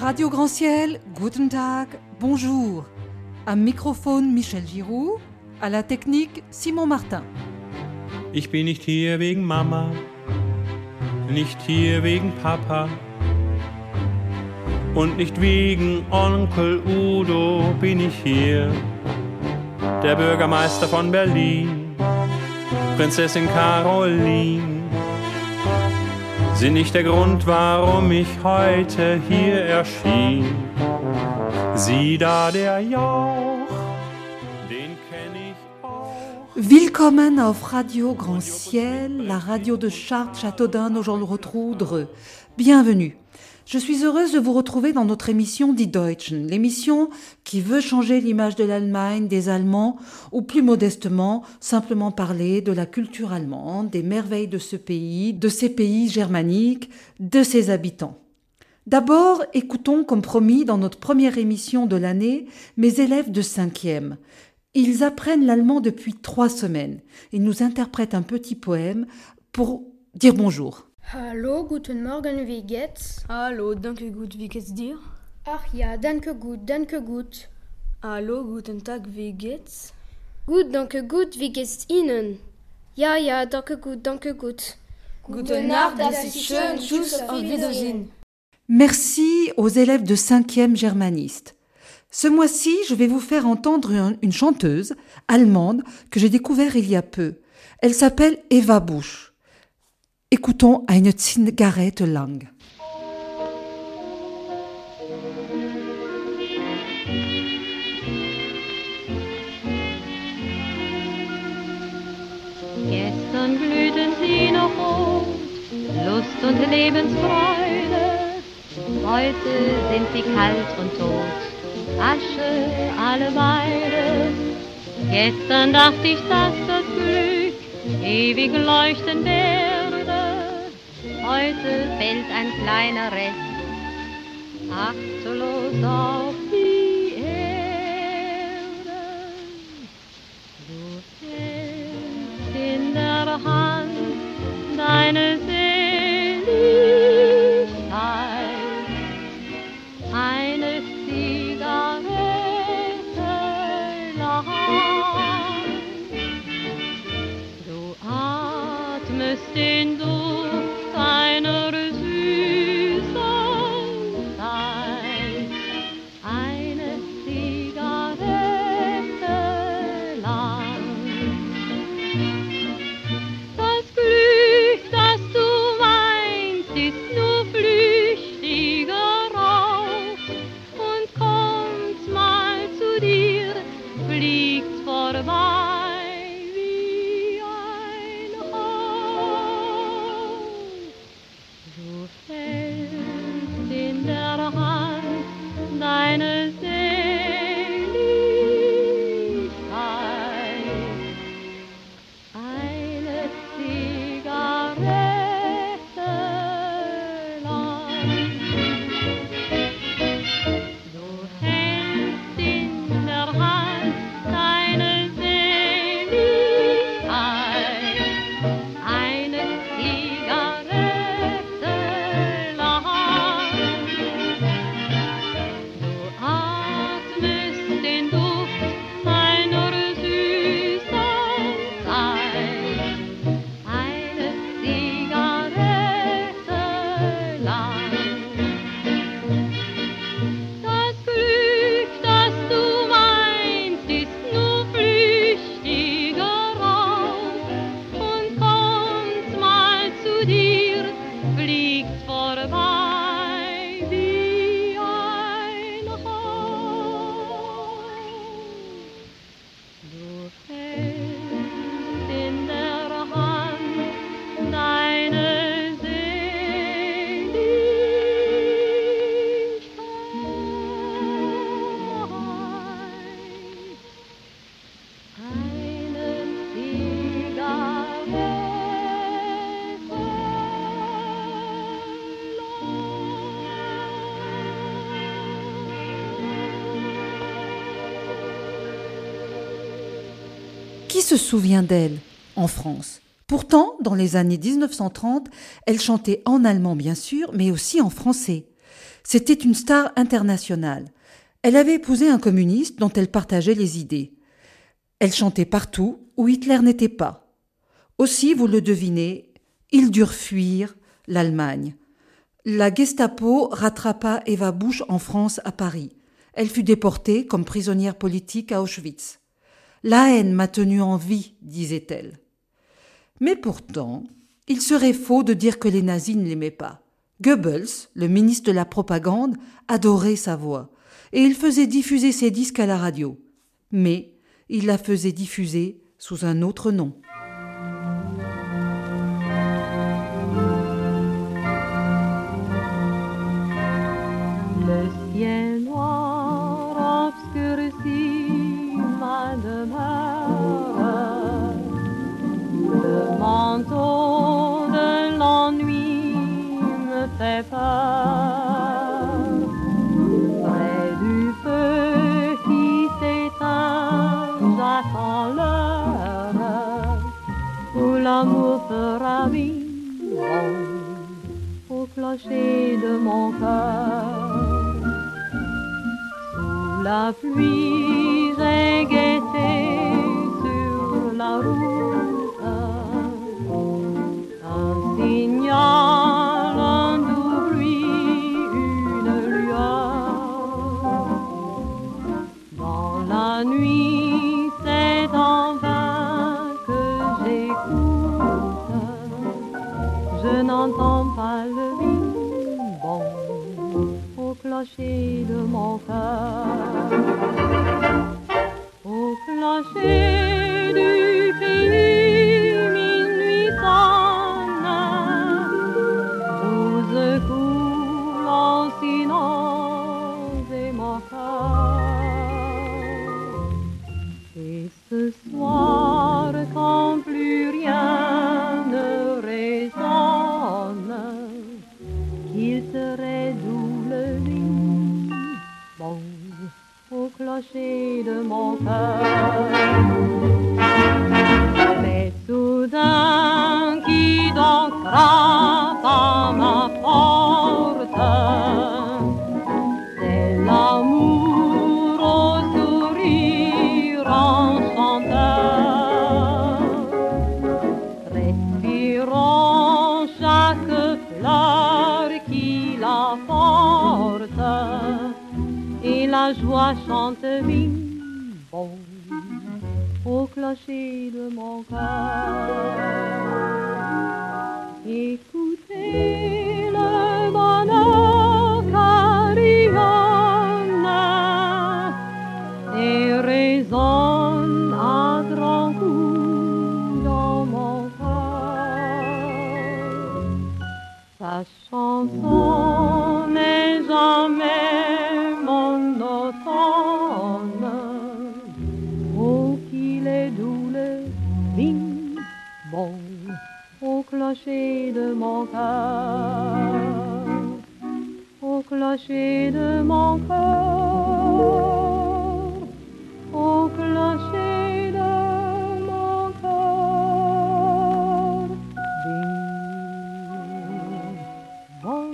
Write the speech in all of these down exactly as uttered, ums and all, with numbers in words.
Radio Grand Ciel, guten Tag, bonjour. Am Mikrofon Michel Giroux, à la Technik Simon Martin. Ich bin nicht hier wegen Mama, nicht hier wegen Papa und nicht wegen Onkel Udo bin ich hier. Der Bürgermeister von Berlin, Prinzessin Caroline, sind nicht der Grund, warum ich heute hier erschien. Sieh da der Jauch, den kenn ich auch. Willkommen auf Radio Grand Ciel, la radio de Chartres, Châteaudun, Nogent-le-Rotrou, Bienvenue. Je suis heureuse de vous retrouver dans notre émission Die Deutschen, l'émission qui veut changer l'image de l'Allemagne, des Allemands, ou plus modestement, simplement parler de la culture allemande, des merveilles de ce pays, de ces pays germaniques, de ses habitants. D'abord, écoutons, comme promis, dans notre première émission de l'année, mes élèves de cinquième. Ils apprennent l'allemand depuis trois semaines. Ils nous interprètent un petit poème pour dire bonjour. Hallo, guten Morgen, wie geht's? Hallo, danke gut, wie geht's dir? Ach ja, danke gut, danke gut. Hallo, guten Tag, wie geht's? Gut, danke gut, wie geht's Ihnen? Ja, ja, danke gut, danke gut. Gute Nacht, das ist schön, tschüss, auf Wiedersehen. Merci aux élèves de cinquième germanistes. Ce mois-ci, je vais vous faire entendre une, une chanteuse allemande que j'ai découverte il y a peu. Elle s'appelle Eva Busch. Écoutons Eine Zigarette lang. Gestern glühten sie noch rot, Lust und Lebensfreude. Heute sind sie kalt und tot, Asche alle beide. Gestern dachte ich, dass das Glück ewig leuchten werde. Heute fällt ein kleiner Rest achtlos auf die Erde. Du hältst in der Hand deine Seligkeit, eine Zigarette lang. Du atmest den Duft einer süßen Zeit, eine Zigarette lang. Das Glück, das du meinst, ist nur flüchtiger Rauch und kommt mal zu dir, fliegt vorbei. Deine Seligkeit, eine Zigarette lang. Du hältst in der Hand deine Seligkeit, eine Zigarette lang. Qui se souvient d'elle en France ? Pourtant, dans les années dix-neuf cent trente, elle chantait en allemand bien sûr, mais aussi en français. C'était une star internationale. Elle avait épousé un communiste dont elle partageait les idées. Elle chantait partout où Hitler n'était pas. Aussi, vous le devinez, ils durent fuir l'Allemagne. La Gestapo rattrapa Eva Busch en France à Paris. Elle fut déportée comme prisonnière politique à Auschwitz. La haine m'a tenue en vie, disait-elle. Mais pourtant, il serait faux de dire que les nazis ne l'aimaient pas. Goebbels, le ministre de la propagande, adorait sa voix, et il faisait diffuser ses disques à la radio. Mais il la faisait diffuser sous un autre nom. Le ciel noir obscurcit ma demeure. Le manteau de l'ennui me fait peur. Près du feu qui s'éteint, j'attends l'heure où l'amour fera vivre au clocher de mon cœur. Sous la pluie, j'ai guetté sur la route un signal, un doux bruit, une lueur. Dans la nuit, c'est en vain que j'écoute. Je n'entends pas le vibon au clocher de mon cœur. Au clocher du pays, minuit sonne. Douze coups en silence et mon cœur. Et ce soir, quand plus rien ne résonne, qu'il serait doux le vibon au clocher de mon cœur. Mais soudain, qui donc frappe à ma porte? C'est l'amour au sourire enchanteur. Respirons chaque fleur qui la porte, et la joie chante vibon au clocher de mon cœur. Écoutez le bonheur carillonne et résonne à grands coups dans mon cœur. Sa chanson n'est jamais monotone. Oh, qu'il est doux le vibon au clocher de mon cœur. Au clocher de mon cœur. Au clocher de mon cœur. Vibon.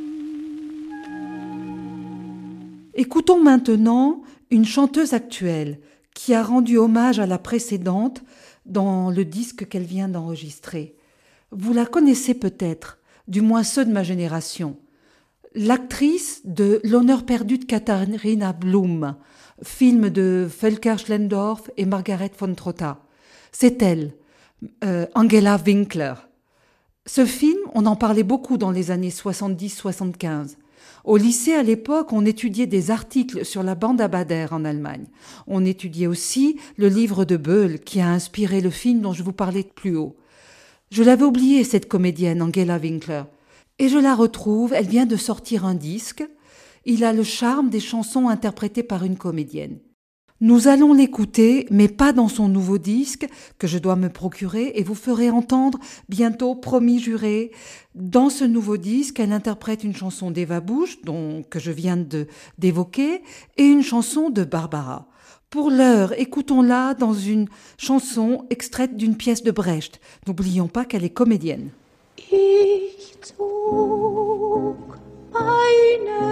Écoutons maintenant une chanteuse actuelle qui a rendu hommage à la précédente dans le disque qu'elle vient d'enregistrer. Vous la connaissez peut-être, du moins ceux de ma génération. L'actrice de L'honneur perdu de Katharina Blum, film de Volker Schlendorf et Margaret von Trotta. C'est elle, euh, Angela Winkler. Ce film, on en parlait beaucoup dans les années soixante-dix soixante-quinze. Au lycée, à l'époque, on étudiait des articles sur la bande à Bader en Allemagne. On étudiait aussi le livre de Böll qui a inspiré le film dont je vous parlais plus haut. Je l'avais oubliée, cette comédienne, Angela Winkler. Et je la retrouve, elle vient de sortir un disque. Il a le charme des chansons interprétées par une comédienne. Nous allons l'écouter, mais pas dans son nouveau disque que je dois me procurer, et vous ferez entendre bientôt, promis juré, dans ce nouveau disque, elle interprète une chanson d'Eva Busch, dont, que je viens de, d'évoquer, et une chanson de Barbara. Pour l'heure, écoutons-la dans une chanson extraite d'une pièce de Brecht. N'oublions pas qu'elle est comédienne. Ich zog meine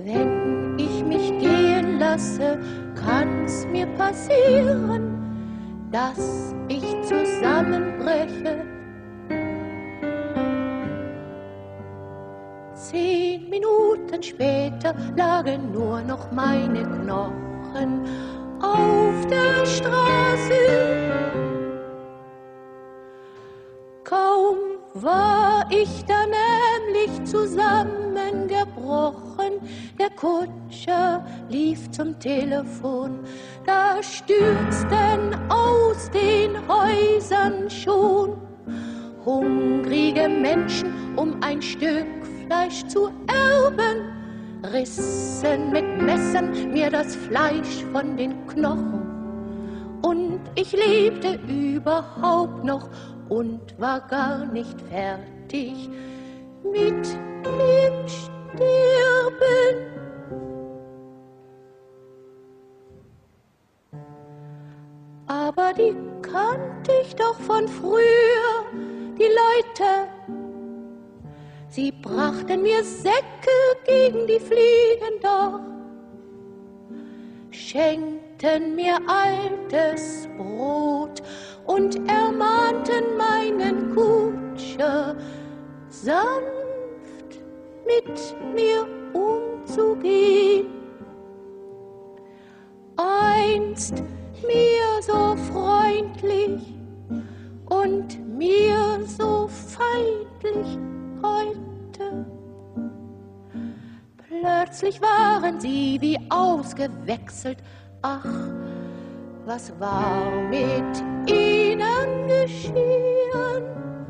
Wenn ich mich gehen lasse, kann's mir passieren, dass ich zusammenbreche. Zehn Minuten später lagen nur noch meine Knochen auf der Straße. Kaum war ich da nämlich zusammengebrochen, der Kutscher lief zum Telefon, da stürzten aus den Häusern schon hungrige Menschen, um ein Stück Fleisch zu erben, rissen mit Messern mir das Fleisch von den Knochen. Und ich lebte überhaupt noch und war gar nicht fertig mit dem Sterben. Aber die kannte ich doch von früher, die Leute. Sie brachten mir Säcke gegen die Fliegen doch, schenkten mir altes Brot und ermahnten meinen Kutscher, sanft mit mir umzugehen. Einst mir so freundlich und mir so feindlich heute. Plötzlich waren sie wie ausgewechselt. Ach, was war mit ihnen geschehen?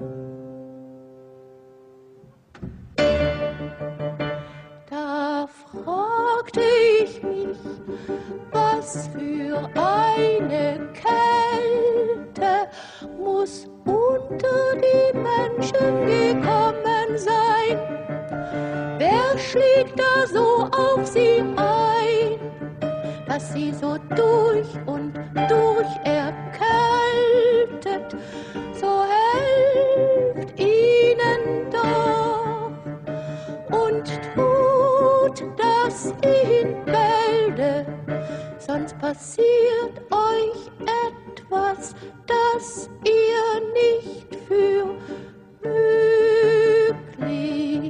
Da fragte ich mich, was für eine Kälte muss unter die Menschen gekommen sein. Wer schlägt da so auf sie ein, dass sie so durch und durch erkältet? So helft ihnen doch und tut das in Bälde, sonst passiert euch etwas, das ihr nicht für möglich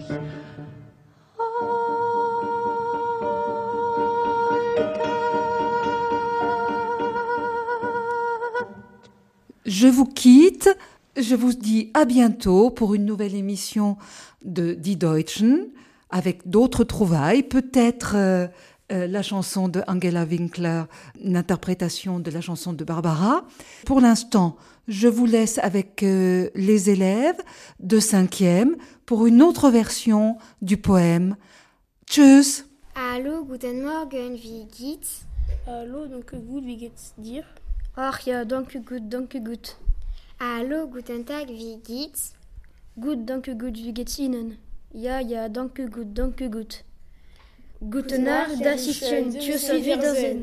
Je vous quitte, je vous dis à bientôt pour une nouvelle émission de Die Deutschen avec d'autres trouvailles, peut-être euh, euh, la chanson de Angela Winkler, une interprétation de la chanson de Barbara. Pour l'instant, je vous laisse avec euh, les élèves de cinquième pour une autre version du poème. Tschüss! Hallo, guten Morgen, wie geht's? Hallo, danke gut, wie geht's dir? Ach ja, danke gut, danke gut. Hallo, guten Tag, wie geht's? Gut, danke gut, wie geht's Ihnen? Ja, ja, danke gut, danke gut. Gute Nacht, das ist schön. Tschüss, auf Wiedersehen.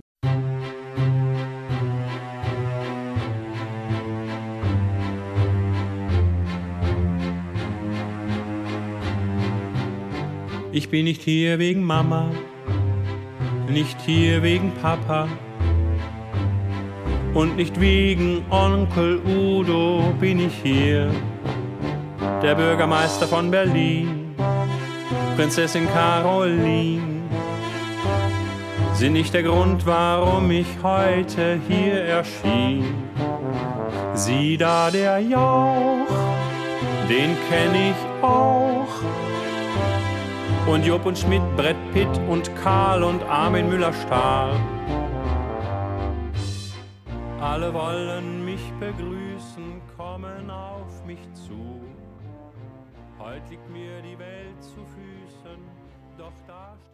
Ich bin nicht hier wegen Mama, nicht hier wegen Papa und nicht wegen Onkel Udo bin ich hier. Der Bürgermeister von Berlin, Prinzessin Caroline, sind nicht der Grund, warum ich heute hier erschien. Sieh da, der Jauch, den kenn ich auch. Und Jupp und Schmidt, Brett Pitt und Karl und Armin Müller-Stahl. Alle wollen mich begrüßen, kommen auf mich zu. Heut liegt mir die Welt zu Füßen, doch da steht